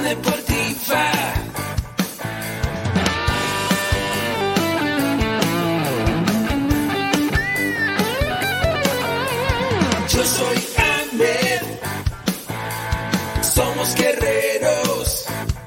deportiva. Yo soy Ahmed, somos guerreros.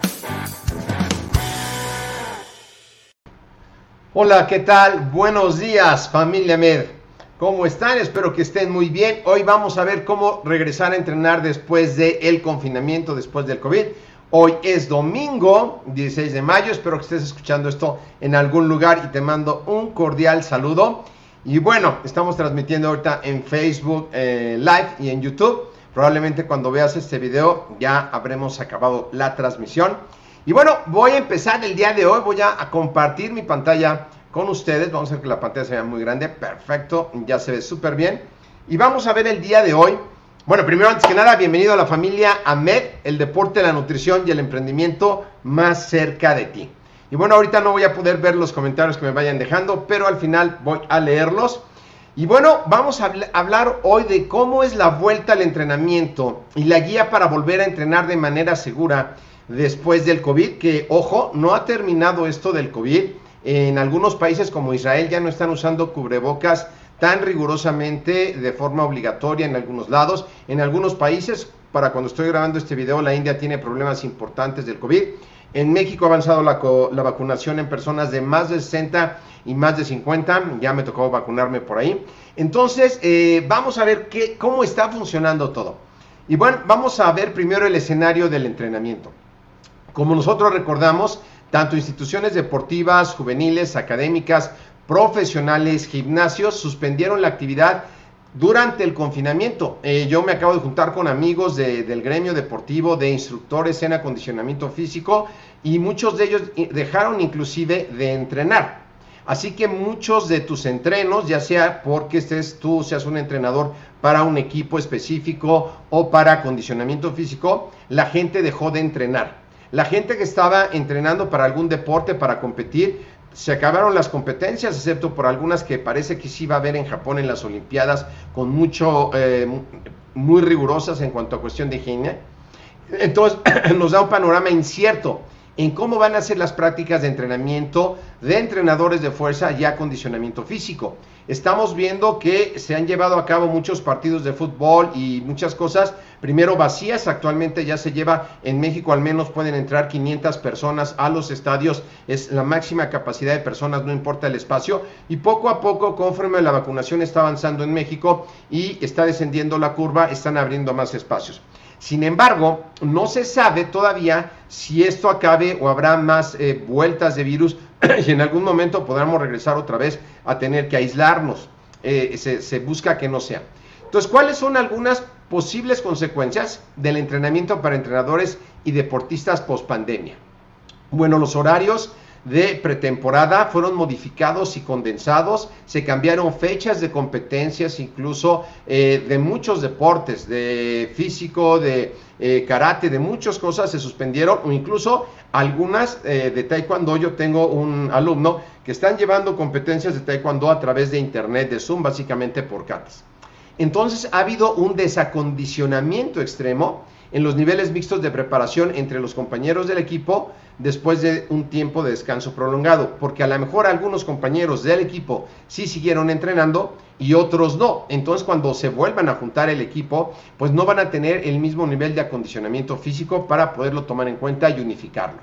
Hola, ¿qué tal? Buenos días, familia Ahmed. ¿Cómo están? Espero que estén muy bien. Hoy vamos a ver cómo regresar a entrenar después del confinamiento, después del COVID. Hoy es domingo, 16 de mayo. Espero que estés escuchando esto en algún lugar y te mando un cordial saludo. Y bueno, estamos transmitiendo ahorita en Facebook Live y en YouTube. Probablemente cuando veas este video ya habremos acabado la transmisión. Y bueno, voy a empezar el día de hoy. Voy a compartir mi pantalla con ustedes. Vamos a ver que la pantalla se vea muy grande. Perfecto, ya se ve súper bien. Y vamos a ver el día de hoy. Bueno, primero, antes que nada, bienvenido a la familia Ahmed, el deporte, la nutrición y el emprendimiento más cerca de ti. Y bueno, ahorita no voy a poder ver los comentarios que me vayan dejando, pero al final voy a leerlos. Y bueno, vamos a hablar hoy de cómo es la vuelta al entrenamiento y la guía para volver a entrenar de manera segura después del COVID, que, ojo, no ha terminado esto del COVID. En algunos países como Israel ya no están usando cubrebocas tan rigurosamente de forma obligatoria en algunos lados. En algunos países, para cuando estoy grabando este video, la India tiene problemas importantes del COVID. En México ha avanzado la vacunación en personas de más de 60 y más de 50. Ya me tocó vacunarme por ahí. Entonces, vamos a ver cómo está funcionando todo. Y bueno, vamos a ver primero el escenario del entrenamiento. Como nosotros recordamos, tanto instituciones deportivas, juveniles, académicas, profesionales, gimnasios, suspendieron la actividad durante el confinamiento. Yo me acabo de juntar con amigos del gremio deportivo, de instructores en acondicionamiento físico, y muchos de ellos dejaron inclusive de entrenar. Así que muchos de tus entrenos, ya sea porque tú seas un entrenador para un equipo específico o para acondicionamiento físico, la gente dejó de entrenar. La gente que estaba entrenando para algún deporte, para competir, se acabaron las competencias, excepto por algunas que parece que sí va a haber en Japón en las Olimpiadas, con muy rigurosas en cuanto a cuestión de higiene. Entonces nos da un panorama incierto en cómo van a ser las prácticas de entrenamiento de entrenadores de fuerza y acondicionamiento físico. Estamos viendo que se han llevado a cabo muchos partidos de fútbol y muchas cosas, primero vacías. Actualmente ya se lleva, en México al menos pueden entrar 500 personas a los estadios, es la máxima capacidad de personas, no importa el espacio, y poco a poco, conforme la vacunación está avanzando en México y está descendiendo la curva, están abriendo más espacios. Sin embargo, no se sabe todavía si esto acabe o habrá más vueltas de virus y en algún momento podamos regresar otra vez a tener que aislarnos. Se busca que no sea. Entonces, ¿cuáles son algunas posibles consecuencias del entrenamiento para entrenadores y deportistas post-pandemia? Bueno, los horarios de pretemporada fueron modificados y condensados, se cambiaron fechas de competencias, incluso de muchos deportes, de físico, de karate, de muchas cosas se suspendieron, o incluso algunas de taekwondo. Yo tengo un alumno que están llevando competencias de taekwondo a través de internet, de Zoom, básicamente por catas. Entonces ha habido un desacondicionamiento extremo en los niveles mixtos de preparación entre los compañeros del equipo después de un tiempo de descanso prolongado, porque a lo mejor algunos compañeros del equipo sí siguieron entrenando y otros no. Entonces, cuando se vuelvan a juntar el equipo, pues no van a tener el mismo nivel de acondicionamiento físico para poderlo tomar en cuenta y unificarlo.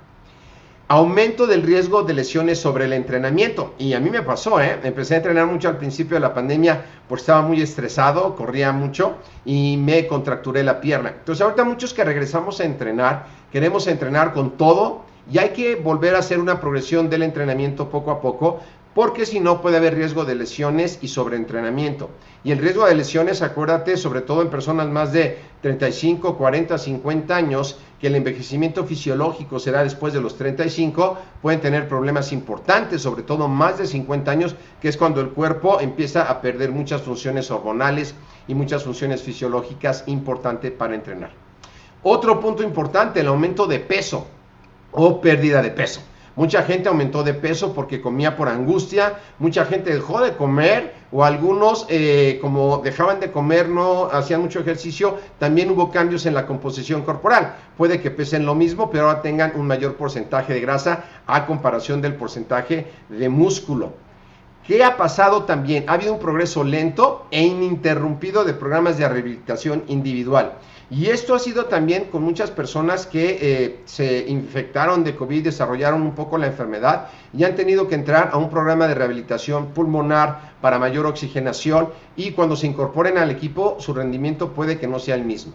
Aumento del riesgo de lesiones sobre el entrenamiento, y a mí me pasó, empecé a entrenar mucho al principio de la pandemia porque estaba muy estresado, corría mucho y me contracturé la pierna. Entonces ahorita muchos que regresamos a entrenar, queremos entrenar con todo y hay que volver a hacer una progresión del entrenamiento poco a poco, porque si no puede haber riesgo de lesiones y sobreentrenamiento. Y el riesgo de lesiones, acuérdate, sobre todo en personas más de 35, 40, 50 años, que el envejecimiento fisiológico será después de los 35, pueden tener problemas importantes, sobre todo más de 50 años, que es cuando el cuerpo empieza a perder muchas funciones hormonales y muchas funciones fisiológicas importantes para entrenar. Otro punto importante, el aumento de peso o pérdida de peso. Mucha gente aumentó de peso porque comía por angustia, mucha gente dejó de comer, o algunos como dejaban de comer, no hacían mucho ejercicio, también hubo cambios en la composición corporal. Puede que pesen lo mismo, pero ahora tengan un mayor porcentaje de grasa a comparación del porcentaje de músculo. ¿Qué ha pasado también? Ha habido un progreso lento e ininterrumpido de programas de rehabilitación individual. Y esto ha sido también con muchas personas que se infectaron de COVID, desarrollaron un poco la enfermedad y han tenido que entrar a un programa de rehabilitación pulmonar para mayor oxigenación, y cuando se incorporen al equipo su rendimiento puede que no sea el mismo.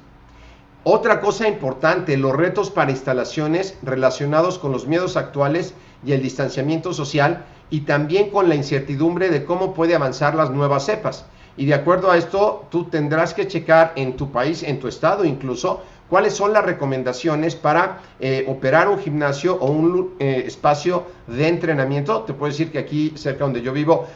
Otra cosa importante, los retos para instalaciones relacionados con los miedos actuales y el distanciamiento social, y también con la incertidumbre de cómo puede avanzar las nuevas cepas. Y de acuerdo a esto, tú tendrás que checar en tu país, en tu estado incluso, cuáles son las recomendaciones para operar un gimnasio o un espacio de entrenamiento. Te puedo decir que aquí, cerca donde yo vivo,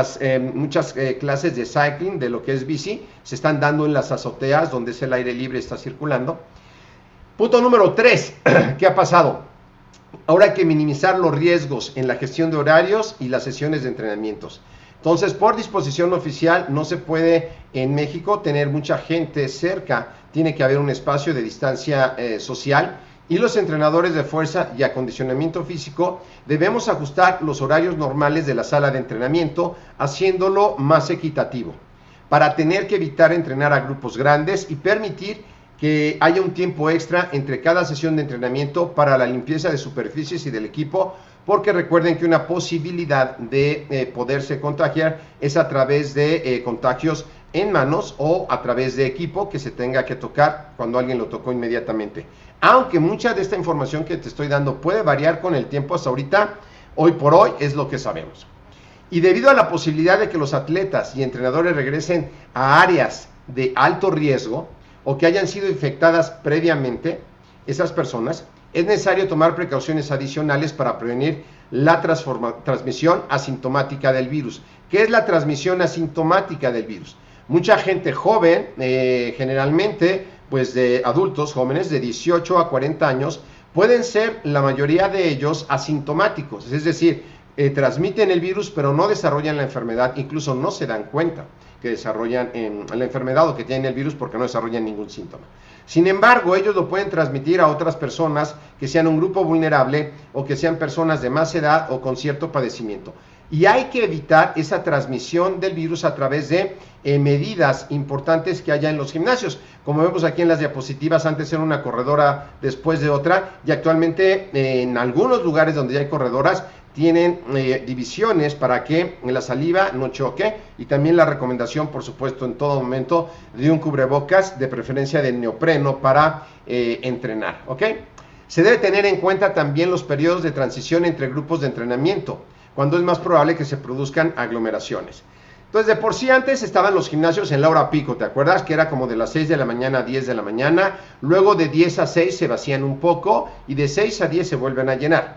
muchas clases de cycling, de lo que es bici, se están dando en las azoteas, donde es el aire libre, está circulando. Punto número 3, ¿qué ha pasado? Ahora hay que minimizar los riesgos en la gestión de horarios y las sesiones de entrenamientos. Entonces, por disposición oficial, no se puede en México tener mucha gente cerca. Tiene que haber un espacio de distancia social, y los entrenadores de fuerza y acondicionamiento físico debemos ajustar los horarios normales de la sala de entrenamiento, haciéndolo más equitativo, para tener que evitar entrenar a grupos grandes y permitir que haya un tiempo extra entre cada sesión de entrenamiento para la limpieza de superficies y del equipo, porque recuerden que una posibilidad de poderse contagiar es a través de contagios en manos o a través de equipo que se tenga que tocar cuando alguien lo tocó inmediatamente. Aunque mucha de esta información que te estoy dando puede variar con el tiempo, hasta ahorita, hoy por hoy, es lo que sabemos. Y debido a la posibilidad de que los atletas y entrenadores regresen a áreas de alto riesgo o que hayan sido infectadas previamente, esas personas, es necesario tomar precauciones adicionales para prevenir la transmisión asintomática del virus. ¿Qué es la transmisión asintomática del virus? Mucha gente joven, generalmente pues de adultos jóvenes de 18 a 40 años, pueden ser la mayoría de ellos asintomáticos, es decir, transmiten el virus pero no desarrollan la enfermedad, incluso no se dan cuenta que desarrollan la enfermedad o que tienen el virus porque no desarrollan ningún síntoma. Sin embargo, ellos lo pueden transmitir a otras personas que sean un grupo vulnerable o que sean personas de más edad o con cierto padecimiento. Y hay que evitar esa transmisión del virus a través de medidas importantes que haya en los gimnasios. Como vemos aquí en las diapositivas, antes era una corredora, después de otra, y actualmente en algunos lugares donde ya hay corredoras tienen divisiones para que la saliva no choque, y también la recomendación, por supuesto, en todo momento de un cubrebocas, de preferencia de neopreno, para entrenar, ¿ok? Se debe tener en cuenta también los periodos de transición entre grupos de entrenamiento, cuando es más probable que se produzcan aglomeraciones. Entonces, de por sí antes estaban los gimnasios en la hora pico, ¿te acuerdas? Que era como de las 6 de la mañana a 10 de la mañana, luego de 10 a 6 se vacían un poco y de 6 a 10 se vuelven a llenar.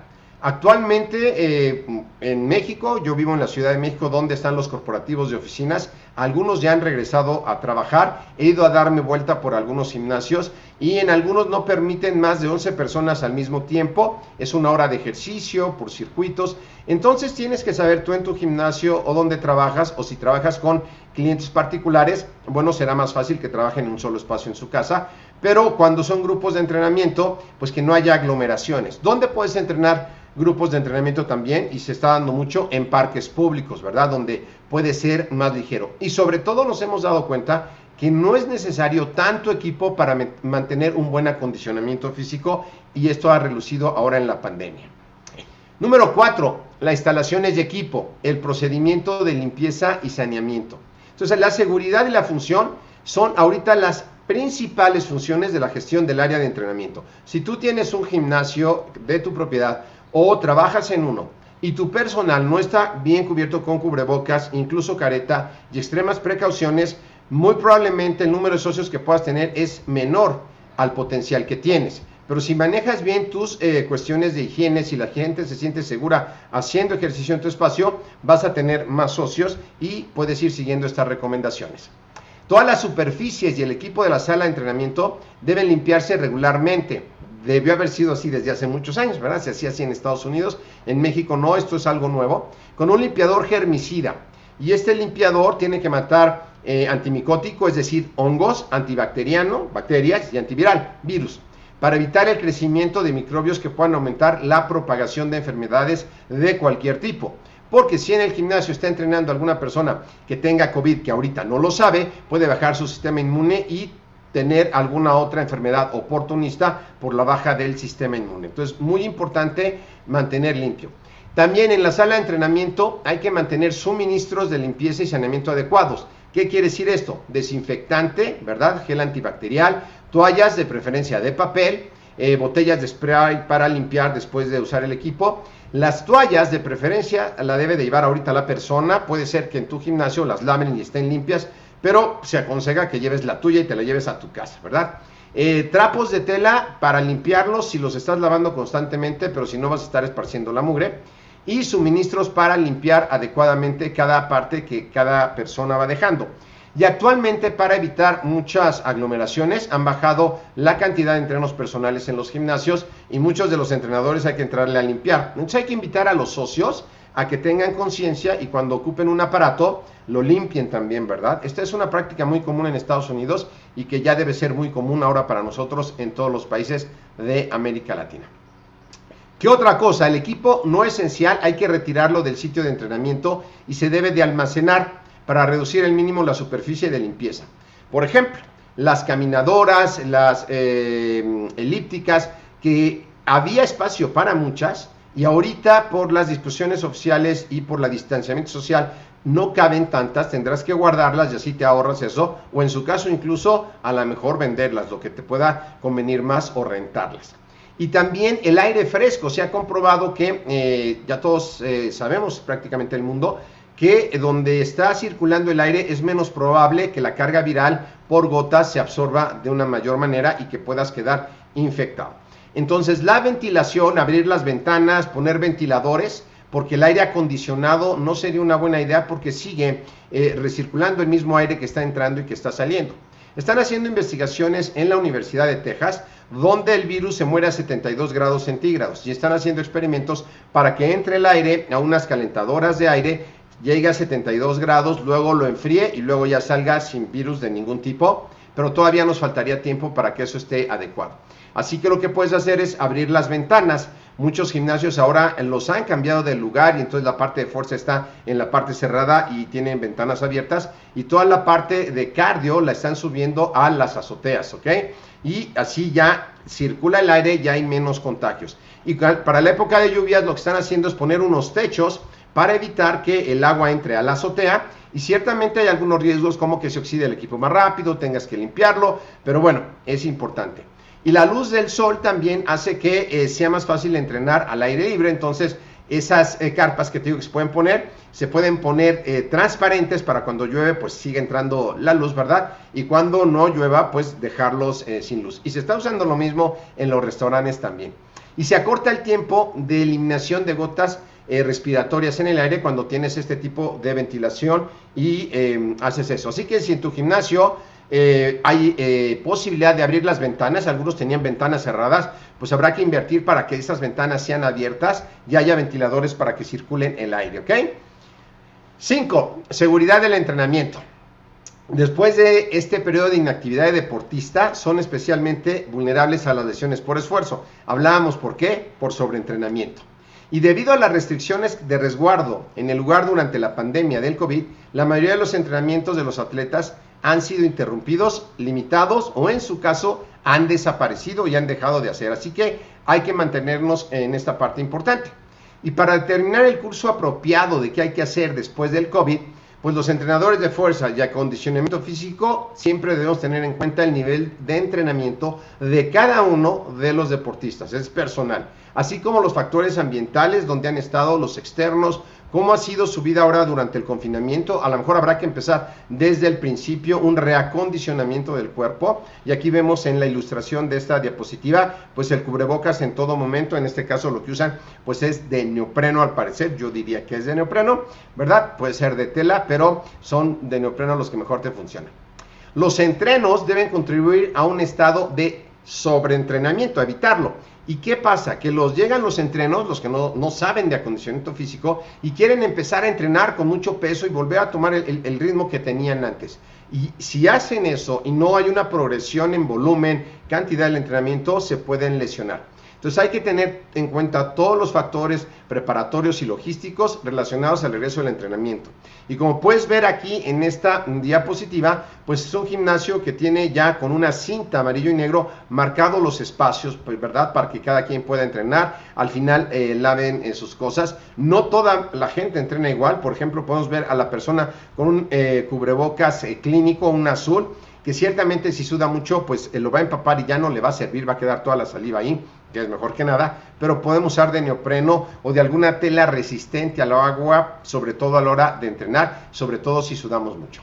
Actualmente en México, yo vivo en la Ciudad de México, donde están los corporativos de oficinas, algunos ya han regresado a trabajar, he ido a darme vuelta por algunos gimnasios y en algunos no permiten más de 11 personas al mismo tiempo, es una hora de ejercicio por circuitos. Entonces tienes que saber tú en tu gimnasio o donde trabajas, o si trabajas con clientes particulares, bueno, será más fácil que trabajen en un solo espacio en su casa, pero cuando son grupos de entrenamiento, pues que no haya aglomeraciones. ¿Dónde puedes entrenar? Grupos de entrenamiento también, y se está dando mucho en parques públicos, ¿verdad? Donde puede ser más ligero. Y sobre todo nos hemos dado cuenta que no es necesario tanto equipo para mantener un buen acondicionamiento físico, y esto ha relucido ahora en la pandemia. Número 4, la instalación es de equipo, el procedimiento de limpieza y saneamiento. Entonces, la seguridad y la función son ahorita las principales funciones de la gestión del área de entrenamiento. Si tú tienes un gimnasio de tu propiedad o trabajas en uno y tu personal no está bien cubierto con cubrebocas, incluso careta y extremas precauciones, muy probablemente el número de socios que puedas tener es menor al potencial que tienes. Pero si manejas bien tus cuestiones de higiene, si la gente se siente segura haciendo ejercicio en tu espacio, vas a tener más socios y puedes ir siguiendo estas recomendaciones. Todas las superficies y el equipo de la sala de entrenamiento deben limpiarse regularmente, debió haber sido así desde hace muchos años, ¿verdad? Se hacía así en Estados Unidos, en México no, esto es algo nuevo, con un limpiador germicida. Y este limpiador tiene que matar antimicótico, es decir, hongos, antibacteriano, bacterias y antiviral, virus, para evitar el crecimiento de microbios que puedan aumentar la propagación de enfermedades de cualquier tipo. Porque si en el gimnasio está entrenando alguna persona que tenga COVID, que ahorita no lo sabe, puede bajar su sistema inmune y tener alguna otra enfermedad oportunista por la baja del sistema inmune. Entonces, muy importante mantener limpio. También en la sala de entrenamiento hay que mantener suministros de limpieza y saneamiento adecuados. ¿Qué quiere decir esto? Desinfectante, ¿verdad? Gel antibacterial, toallas de preferencia de papel, botellas de spray para limpiar después de usar el equipo. Las toallas de preferencia la debe de llevar ahorita la persona. Puede ser que en tu gimnasio las laven y estén limpias, pero se aconseja que lleves la tuya y te la lleves a tu casa, ¿verdad? Trapos de tela para limpiarlos si los estás lavando constantemente, pero si no vas a estar esparciendo la mugre. Y suministros para limpiar adecuadamente cada parte que cada persona va dejando. Y actualmente, para evitar muchas aglomeraciones, han bajado la cantidad de entrenos personales en los gimnasios y muchos de los entrenadores hay que entrarle a limpiar. Entonces hay que invitar a los socios a que tengan conciencia y cuando ocupen un aparato lo limpien también, ¿verdad? Esta es una práctica muy común en Estados Unidos y que ya debe ser muy común ahora para nosotros en todos los países de América Latina. ¿Qué otra cosa? El equipo no esencial hay que retirarlo del sitio de entrenamiento y se debe de almacenar para reducir al mínimo la superficie de limpieza. Por ejemplo, las caminadoras, las elípticas, que había espacio para muchas y ahorita por las disposiciones oficiales y por el distanciamiento social no caben tantas, tendrás que guardarlas y así te ahorras eso, o en su caso incluso a lo mejor venderlas, lo que te pueda convenir más, o rentarlas. Y también el aire fresco. Se ha comprobado que, ya todos sabemos prácticamente el mundo, que donde está circulando el aire es menos probable que la carga viral por gotas se absorba de una mayor manera y que puedas quedar infectado. Entonces la ventilación, abrir las ventanas, poner ventiladores, porque el aire acondicionado no sería una buena idea porque sigue recirculando el mismo aire que está entrando y que está saliendo. Están haciendo investigaciones en la Universidad de Texas, donde el virus se muere a 72 grados centígrados y están haciendo experimentos para que entre el aire a unas calentadoras de aire, llegue a 72 grados, luego lo enfríe y luego ya salga sin virus de ningún tipo, pero todavía nos faltaría tiempo para que eso esté adecuado. Así que lo que puedes hacer es abrir las ventanas. Muchos gimnasios ahora los han cambiado de lugar y entonces la parte de fuerza está en la parte cerrada y tienen ventanas abiertas, y toda la parte de cardio la están subiendo a las azoteas, ¿ok? Y así ya circula el aire, ya hay menos contagios. Y para la época de lluvias lo que están haciendo es poner unos techos para evitar que el agua entre a la azotea, y ciertamente hay algunos riesgos como que se oxide el equipo más rápido, tengas que limpiarlo, pero bueno, es importante. Y la luz del sol también hace que sea más fácil entrenar al aire libre. Entonces esas carpas que te digo que se pueden poner transparentes para cuando llueve pues siga entrando la luz, ¿verdad? Y cuando no llueva pues dejarlos sin luz. Y se está usando lo mismo en los restaurantes también. Y se acorta el tiempo de eliminación de gotas respiratorias en el aire cuando tienes este tipo de ventilación y haces eso. Así que si en tu gimnasio hay posibilidad de abrir las ventanas, algunos tenían ventanas cerradas, pues habrá que invertir para que esas ventanas sean abiertas y haya ventiladores para que circulen el aire, ¿ok? 5. Seguridad del entrenamiento. Después de este periodo de inactividad de deportista, son especialmente vulnerables a las lesiones por esfuerzo. Hablábamos, ¿por qué? Por sobreentrenamiento. Y debido a las restricciones de resguardo en el lugar durante la pandemia del COVID, la mayoría de los entrenamientos de los atletas han sido interrumpidos, limitados o en su caso han desaparecido y han dejado de hacer. Así que hay que mantenernos en esta parte importante. Y para determinar el curso apropiado de qué hay que hacer después del COVID, pues los entrenadores de fuerza y acondicionamiento físico siempre debemos tener en cuenta el nivel de entrenamiento de cada uno de los deportistas, es personal, así como los factores ambientales, donde han estado los externos, cómo ha sido su vida ahora durante el confinamiento. A lo mejor habrá que empezar desde el principio un reacondicionamiento del cuerpo, y aquí vemos en la ilustración de esta diapositiva pues el cubrebocas en todo momento. En este caso lo que usan pues es de neopreno, al parecer, yo diría que es de neopreno, ¿verdad? Puede ser de tela, pero son de neopreno los que mejor te funcionan. Los entrenos deben contribuir a un estado de sobreentrenamiento, a evitarlo. ¿Y qué pasa? Que llegan los entrenos, los que no saben de acondicionamiento físico y quieren empezar a entrenar con mucho peso y volver a tomar el ritmo que tenían antes. Y si hacen eso y no hay una progresión en volumen, cantidad del entrenamiento, se pueden lesionar. Entonces hay que tener en cuenta todos los factores preparatorios y logísticos relacionados al regreso del entrenamiento. Y como puedes ver aquí en esta diapositiva, pues es un gimnasio que tiene ya con una cinta amarillo y negro marcados los espacios, pues, ¿verdad? Para que cada quien pueda entrenar. Al final laven sus cosas. No toda la gente entrena igual. Por ejemplo, podemos ver a la persona con un cubrebocas clínico, un azul, que ciertamente si suda mucho, pues lo va a empapar y ya no le va a servir, va a quedar toda la saliva ahí, que es mejor que nada, pero podemos usar de neopreno o de alguna tela resistente al agua, sobre todo a la hora de entrenar, sobre todo si sudamos mucho.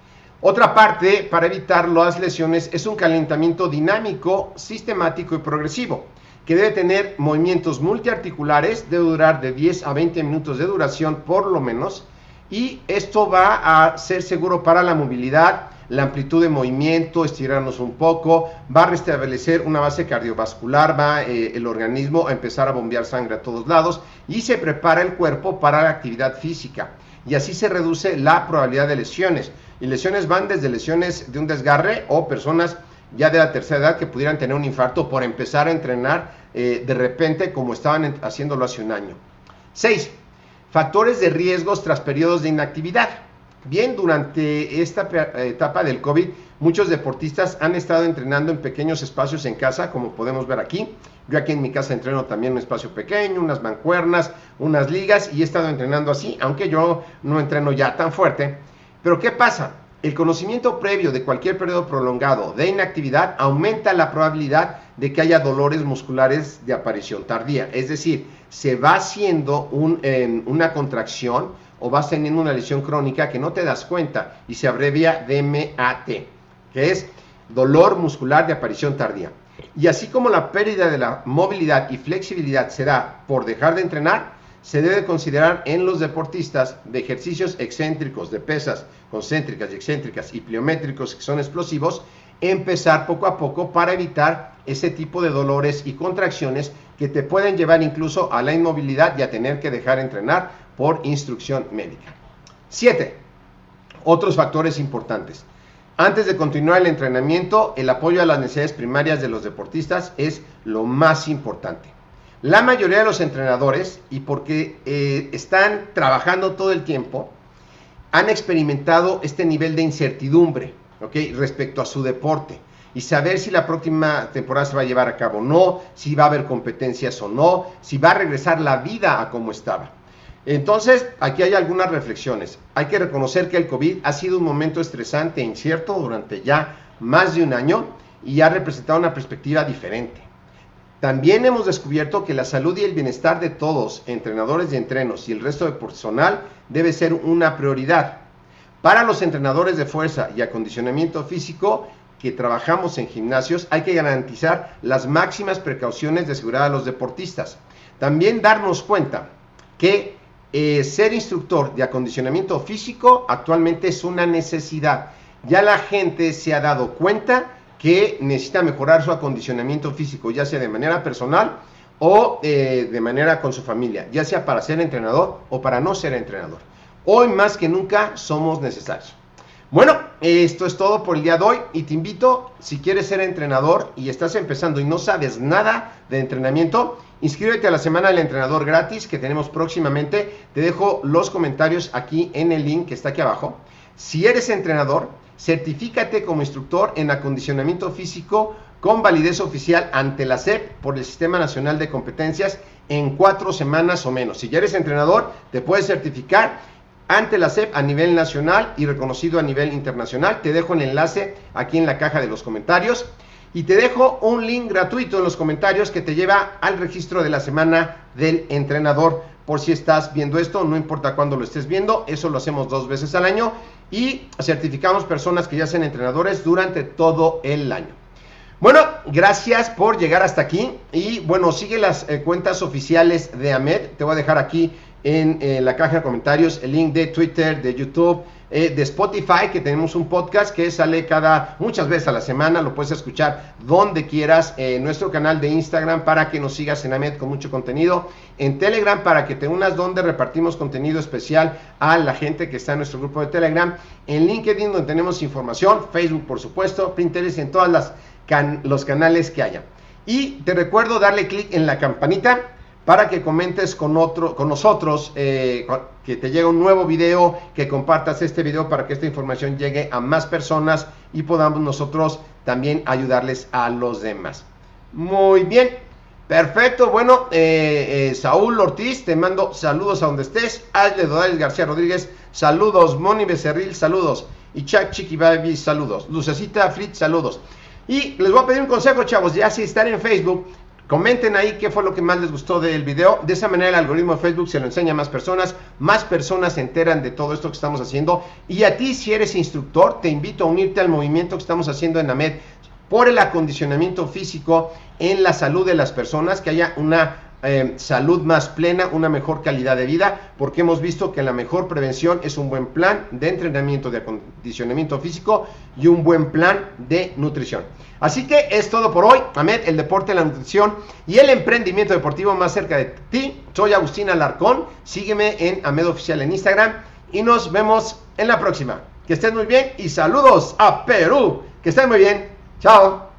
Otra parte para evitar las lesiones es un calentamiento dinámico, sistemático y progresivo, que debe tener movimientos multiarticulares, debe durar de 10 a 20 minutos de duración por lo menos, y esto va a ser seguro para la movilidad, la amplitud de movimiento, estirarnos un poco, va a restablecer una base cardiovascular, va el organismo a empezar a bombear sangre a todos lados y se prepara el cuerpo para la actividad física. Y así se reduce la probabilidad de lesiones. Y lesiones van desde lesiones de un desgarre o personas ya de la tercera edad que pudieran tener un infarto por empezar a entrenar de repente como estaban haciéndolo hace un año. 6. Factores de riesgos tras periodos de inactividad. Bien, durante esta etapa del COVID, muchos deportistas han estado entrenando en pequeños espacios en casa, como podemos ver aquí. Yo aquí en mi casa entreno también un espacio pequeño, unas mancuernas, unas ligas, y he estado entrenando así, aunque yo no entreno ya tan fuerte. Pero ¿qué pasa? El conocimiento previo de cualquier periodo prolongado de inactividad aumenta la probabilidad de que haya dolores musculares de aparición tardía. Es decir, se va haciendo una contracción o vas teniendo una lesión crónica que no te das cuenta y se abrevia DMAT, que es dolor muscular de aparición tardía. Y así como la pérdida de la movilidad y flexibilidad se da por dejar de entrenar, se debe considerar en los deportistas de ejercicios excéntricos, de pesas concéntricas y excéntricas y pliométricos que son explosivos, empezar poco a poco para evitar ese tipo de dolores y contracciones que te pueden llevar incluso a la inmovilidad y a tener que dejar de entrenar por instrucción médica. 7. Otros factores importantes. Antes de continuar el entrenamiento, el apoyo a las necesidades primarias de los deportistas es lo más importante. La mayoría de los entrenadores, y porque están trabajando todo el tiempo, han experimentado este nivel de incertidumbre, ¿okay?, respecto a su deporte y saber si la próxima temporada se va a llevar a cabo o no, si va a haber competencias o no, si va a regresar la vida a como estaba. Entonces, aquí hay algunas reflexiones. Hay que reconocer que el COVID ha sido un momento estresante e incierto durante ya más de un año y ha representado una perspectiva diferente. También hemos descubierto que la salud y el bienestar de todos, entrenadores de entrenos y el resto de personal, debe ser una prioridad. Para los entrenadores de fuerza y acondicionamiento físico que trabajamos en gimnasios, hay que garantizar las máximas precauciones de seguridad a los deportistas. También darnos cuenta que ser instructor de acondicionamiento físico actualmente es una necesidad. Ya la gente se ha dado cuenta que necesita mejorar su acondicionamiento físico, ya sea de manera personal o de manera con su familia, ya sea para ser entrenador o para no ser entrenador. Hoy más que nunca somos necesarios. Bueno, esto es todo por el día de hoy y te invito, si quieres ser entrenador y estás empezando y no sabes nada de entrenamiento, inscríbete a la Semana del Entrenador gratis que tenemos próximamente. Te dejo los comentarios aquí en el link que está aquí abajo. Si eres entrenador, certifícate como instructor en acondicionamiento físico con validez oficial ante la SEP por el Sistema Nacional de Competencias en 4 semanas o menos. Si ya eres entrenador, te puedes certificar ante la SEP a nivel nacional y reconocido a nivel internacional. Te dejo el enlace aquí en la caja de los comentarios y te dejo un link gratuito en los comentarios que te lleva al registro de la Semana del Entrenador. Por si estás viendo esto, no importa cuándo lo estés viendo, eso lo hacemos 2 veces al año y certificamos personas que ya sean entrenadores durante todo el año. Bueno, gracias por llegar hasta aquí y bueno, sigue las cuentas oficiales de AMED. Te voy a dejar aquí en la caja de comentarios el link de Twitter, de YouTube, de Spotify, que tenemos un podcast que sale muchas veces a la semana, lo puedes escuchar donde quieras, nuestro canal de Instagram para que nos sigas en AMED con mucho contenido, en Telegram para que te unas donde repartimos contenido especial a la gente que está en nuestro grupo de Telegram, en LinkedIn donde tenemos información, Facebook por supuesto, Pinterest, en todas los canales que haya. Y te recuerdo darle clic en la campanita para que comentes con nosotros, que te llegue un nuevo video, que compartas este video para que esta información llegue a más personas y podamos nosotros también ayudarles a los demás. Muy bien, perfecto. Bueno, Saúl Ortiz, te mando saludos a donde estés. Ashley Dodales García Rodríguez, saludos. Moni Becerril, saludos. Y Chuck Chiqui Baby, saludos. Lucecita Fritz, saludos. Y les voy a pedir un consejo, chavos, ya si están en Facebook, comenten ahí qué fue lo que más les gustó del video. De esa manera el algoritmo de Facebook se lo enseña a más personas se enteran de todo esto que estamos haciendo. Y a ti, si eres instructor, te invito a unirte al movimiento que estamos haciendo en AMED por el acondicionamiento físico en la salud de las personas, que haya una salud más plena, una mejor calidad de vida, porque hemos visto que la mejor prevención es un buen plan de entrenamiento, de acondicionamiento físico y un buen plan de nutrición. Así que es todo por hoy. AMED, el deporte, la nutrición y el emprendimiento deportivo más cerca de ti. Soy Agustín Alarcón, sígueme en AMED Oficial en Instagram y nos vemos en la próxima. Que estén muy bien y saludos a Perú. Que estén muy bien. Chao.